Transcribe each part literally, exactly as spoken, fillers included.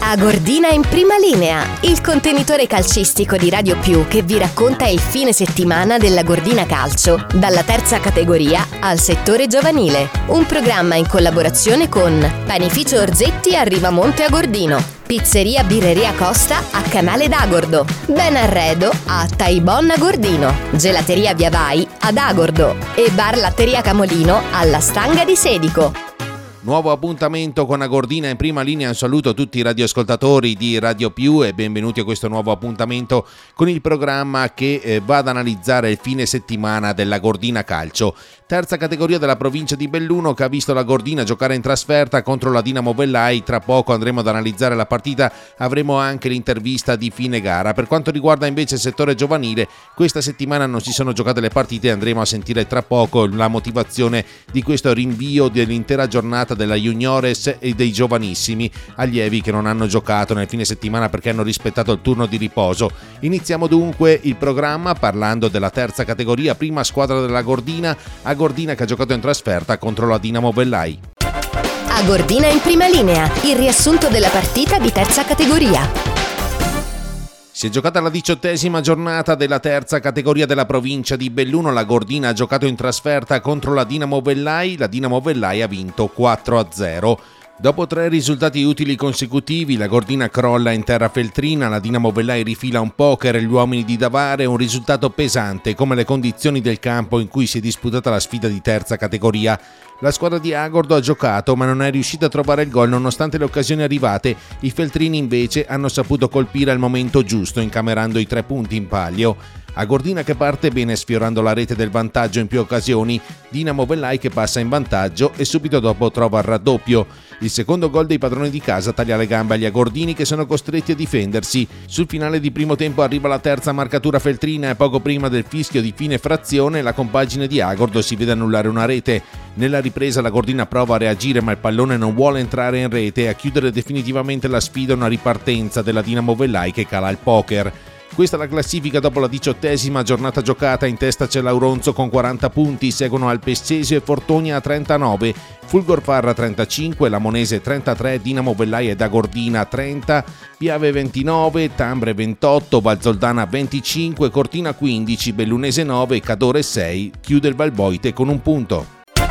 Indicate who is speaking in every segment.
Speaker 1: A Gordina in prima linea, il contenitore calcistico di Radio Più che vi racconta il fine settimana della Gordina Calcio, dalla terza categoria al settore giovanile. Un programma in collaborazione con Panificio Orzetti a Rivamonte a Gordino, Pizzeria Birreria Costa a Canale d'Agordo, Ben Arredo a Taibon a Gordino, Gelateria Via Vai ad Agordo e Bar Latteria Camolino alla Stanga di Sedico.
Speaker 2: Nuovo appuntamento con Agordina in prima linea. Un saluto a tutti i radioascoltatori di Radio Più e benvenuti a questo nuovo appuntamento con il programma che eh, va ad analizzare il fine settimana della Gordina Calcio. Terza categoria della provincia di Belluno che ha visto la Gordina giocare in trasferta contro la Dinamo Vellai. Tra poco andremo ad analizzare la partita, avremo anche l'intervista di fine gara. Per quanto riguarda invece il settore giovanile, questa settimana non si sono giocate le partite e andremo a sentire tra poco la motivazione di questo rinvio dell'intera giornata della Juniores e dei giovanissimi allievi che non hanno giocato nel fine settimana perché hanno rispettato il turno di riposo. Iniziamo dunque il programma parlando della terza categoria, prima squadra della Gordina, a Gordina che ha giocato in trasferta contro la Dinamo Vellai.
Speaker 1: A Gordina in prima linea, il riassunto della partita di terza categoria.
Speaker 2: Si è giocata la diciottesima giornata della terza categoria della provincia di Belluno. La Gordina ha giocato in trasferta contro la Dinamo Vellai. La Dinamo Vellai ha vinto quattro a zero. Dopo tre risultati utili consecutivi, la Gordina crolla in terra feltrina, la Dinamo Vellai rifila un poker e gli uomini di Davare, un risultato pesante come le condizioni del campo in cui si è disputata la sfida di terza categoria. La squadra di Agordo ha giocato ma non è riuscita a trovare il gol nonostante le occasioni arrivate. I feltrini invece hanno saputo colpire al momento giusto, incamerando i tre punti in palio. A Gordina che parte bene sfiorando la rete del vantaggio in più occasioni, Dinamo Vellai che passa in vantaggio e subito dopo trova il raddoppio. Il secondo gol dei padroni di casa taglia le gambe agli agordini che sono costretti a difendersi. Sul finale di primo tempo arriva la terza marcatura feltrina e poco prima del fischio di fine frazione la compagine di Agordo si vede annullare una rete. Nella ripresa la Gordina prova a reagire ma il pallone non vuole entrare in rete e a chiudere definitivamente la sfida una ripartenza della Dinamo Vellai che cala il poker. Questa è la classifica dopo la diciottesima giornata giocata. In testa c'è Lauronzo con quaranta punti, seguono Alpessesio e Fortonia a trentanove, Fulgorfarra trentacinque, Lamonese trentatré, Dinamo Vellai e da Gordina trenta, Piave ventinove, Tambre ventotto, Valzoldana venticinque, Cortina quindici, Bellunese nove, Cadore sei, chiude il Valboite con un punto.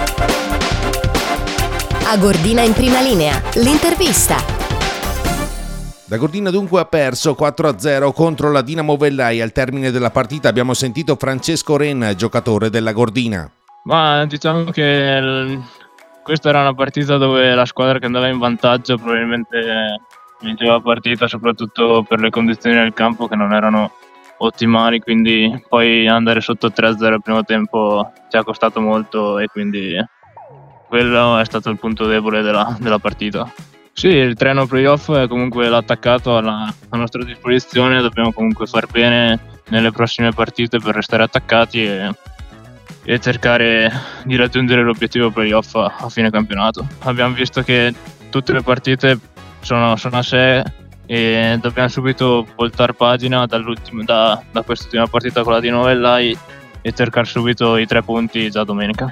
Speaker 1: A Gordina in prima linea, l'intervista.
Speaker 2: La Gordina dunque ha perso quattro a zero contro la Dinamo Vellai. Al termine della partita abbiamo sentito Francesco Ren, giocatore della Gordina.
Speaker 3: Ma diciamo che il... questa era una partita dove la squadra che andava in vantaggio probabilmente vinceva la partita, soprattutto per le condizioni del campo che non erano ottimali, quindi poi andare sotto tre a zero al primo tempo ci ha costato molto e quindi quello è stato il punto debole della, della partita. Sì, il treno playoff è comunque l'attaccato alla, a nostra disposizione, dobbiamo comunque far bene nelle prossime partite per restare attaccati e, e cercare di raggiungere l'obiettivo playoff a, a fine campionato. Abbiamo visto che tutte le partite sono, sono a sé e dobbiamo subito voltare pagina dall'ultimo, da, da quest'ultima partita con la Dinamo Vellai e cercare subito i tre punti già domenica.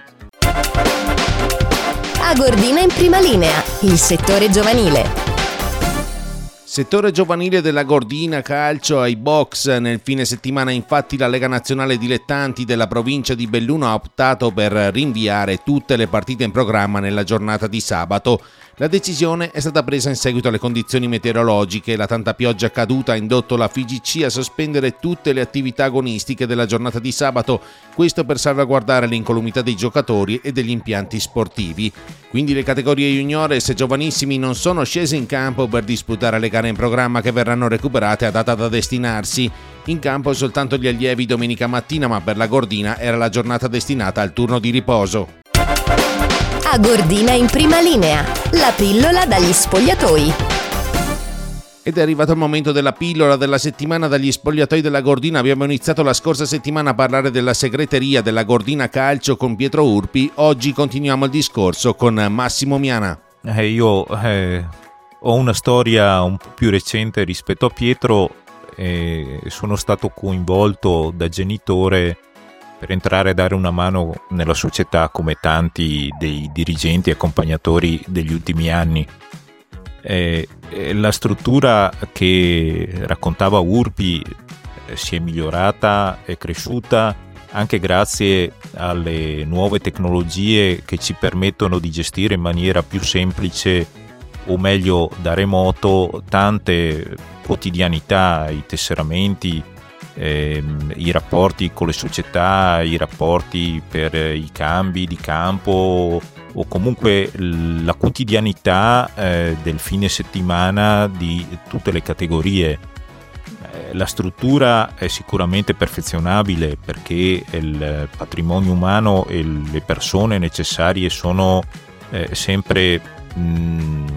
Speaker 1: A Gordina in prima linea, il settore giovanile.
Speaker 2: Settore giovanile della Gordina Calcio ai box. Nel fine settimana infatti la Lega Nazionale Dilettanti della provincia di Belluno ha optato per rinviare tutte le partite in programma nella giornata di sabato. La decisione è stata presa in seguito alle condizioni meteorologiche. La tanta pioggia caduta ha indotto la F I G C a sospendere tutte le attività agonistiche della giornata di sabato, questo per salvaguardare l'incolumità dei giocatori e degli impianti sportivi. Quindi le categorie juniores e giovanissimi non sono scese in campo per disputare le gare in programma che verranno recuperate a data da destinarsi. In campo soltanto gli allievi domenica mattina, ma per la Gordina era la giornata destinata al turno di riposo.
Speaker 1: A Gordina in prima linea, la pillola dagli spogliatoi.
Speaker 2: Ed è arrivato il momento della pillola della settimana dagli spogliatoi della Gordina. Abbiamo iniziato la scorsa settimana a parlare della segreteria della Gordina Calcio con Pietro Urpi. Oggi continuiamo il discorso con Massimo Miana.
Speaker 4: Eh, io eh, ho una storia un po' più recente rispetto a Pietro. Eh, sono stato coinvolto da genitore per entrare a dare una mano nella società come tanti dei dirigenti e accompagnatori degli ultimi anni. Eh, la struttura che raccontava Urpi eh, si è migliorata, è cresciuta anche grazie alle nuove tecnologie che ci permettono di gestire in maniera più semplice, o meglio da remoto, tante quotidianità, i tesseramenti, ehm, i rapporti con le società, i rapporti per i cambi di campo, o comunque la quotidianità eh, del fine settimana di tutte le categorie. La struttura è sicuramente perfezionabile, perché il patrimonio umano e le persone necessarie sono eh, sempre mh,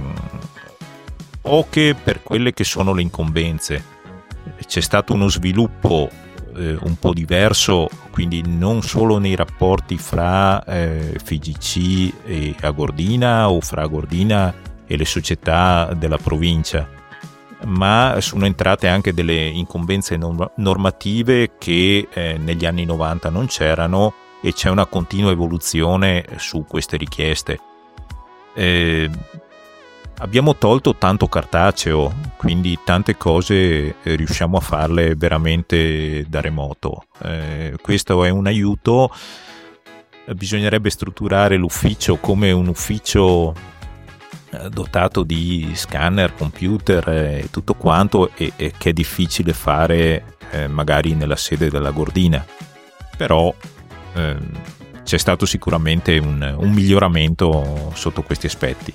Speaker 4: poche per quelle che sono le incombenze. C'è stato uno sviluppo eh, un po' diverso, quindi non solo nei rapporti fra eh, F I G C e Agordina, o fra Agordina e le società della provincia, ma sono entrate anche delle incombenze normative che eh, negli anni novanta non c'erano, e c'è una continua evoluzione su queste richieste. Eh, abbiamo tolto tanto cartaceo, quindi tante cose eh, riusciamo a farle veramente da remoto. Eh, questo è un aiuto. Bisognerebbe strutturare l'ufficio come un ufficio dotato di scanner, computer e tutto quanto, e, e che è difficile fare eh, magari nella sede della Gordina, però eh, c'è stato sicuramente un, un miglioramento sotto questi aspetti.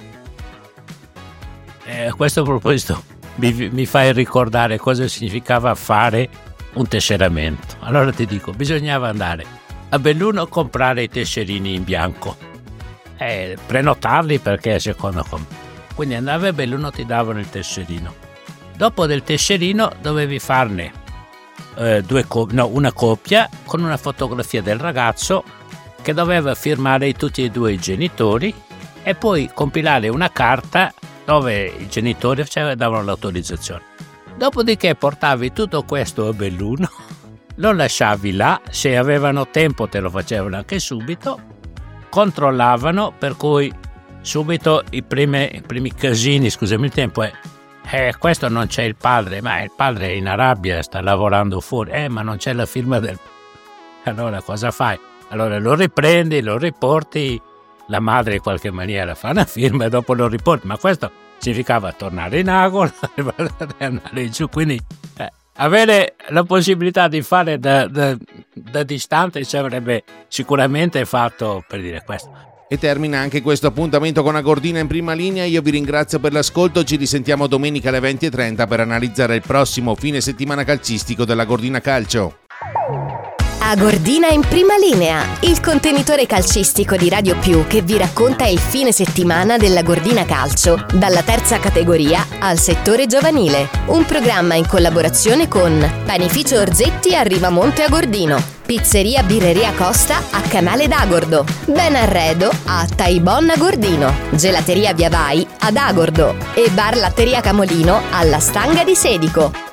Speaker 5: Eh, a questo proposito mi, mi fai ricordare cosa significava fare un tesseramento. Allora ti dico, bisognava andare a Belluno a comprare i tesserini in bianco, Eh, prenotarli, perché secondo come, quindi andavi a Belluno, ti davano il tesserino. Dopo del tesserino dovevi farne eh, due co- no, una copia con una fotografia del ragazzo che doveva firmare tutti e due i genitori, e poi compilare una carta dove i genitori davano l'autorizzazione. Dopodiché portavi tutto questo a Belluno, lo lasciavi là, se avevano tempo te lo facevano anche subito, controllavano, per cui subito i primi, i primi casini, scusami il tempo, è eh, questo non c'è il padre, ma il padre è in Arabia, sta lavorando fuori, eh ma non c'è la firma del... Allora cosa fai? Allora lo riprendi, lo riporti, la madre in qualche maniera fa una firma e dopo lo riporti, ma questo significava tornare in agola e andare giù, quindi eh, avere la possibilità di fare da, da, da distante ci avrebbe sicuramente fatto, per dire questo.
Speaker 2: E termina anche questo appuntamento con Agordina in prima linea. Io vi ringrazio per l'ascolto, ci risentiamo domenica alle venti e trenta per analizzare il prossimo fine settimana calcistico della Gordina Calcio.
Speaker 1: Agordina in prima linea, il contenitore calcistico di Radio Più che vi racconta il fine settimana della Gordina Calcio, dalla terza categoria al settore giovanile. Un programma in collaborazione con Panificio Orzetti a Rivamonte Agordino, Pizzeria Birreria Costa a Canale d'Agordo, Ben Arredo a Taibon Agordino, Gelateria Via Vai ad Agordo e Bar Latteria Camolino alla Stanga di Sedico.